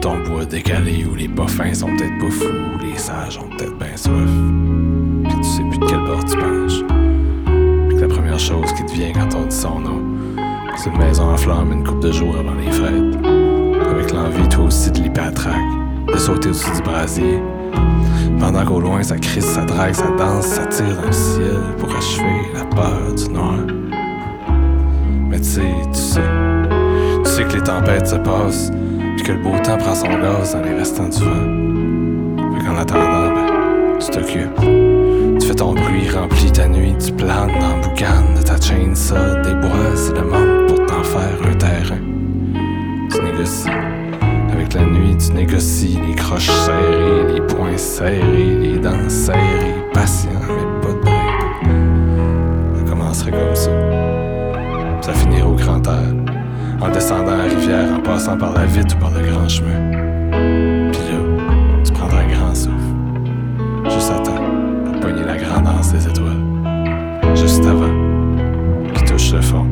ton bois décalé où les pas fins sont peut-être pas fous, les sages ont peut-être bien soif. Puis tu sais plus de quel bord tu penches. Puis que la première chose qui te vient quand on dit son nom, c'est une maison en flammes une coupe de jours avant les fêtes. Avec l'envie toi aussi de liper à traque, de sauter au-dessus du brasier. Pendant qu'au loin ça crie, ça drague, ça danse, ça tire dans le ciel pour achever la peur du noir. Mais tu sais que les tempêtes se passent, puis que le beau temps prend son gaz dans les restants du vent. Fait qu'en attendant, tu t'occupes. Tu fais ton bruit, remplis ta nuit, tu planes dans le boucan de ta chaîne, ça déboise le monde pour t'en faire un terrain. Tu négocies. Avec la nuit, tu négocies les croches serrées, les poings serrés, les dents serrées, patient mais pas de break. Ça commencerait comme ça. Ça finirait au grand air, en descendant la rivière, en passant par la vitre ou par le grand chemin. Puis là, tu prendras un grand souffle, juste à temps pour pogner la grandance des étoiles, juste avant qu'ils touchent le fond.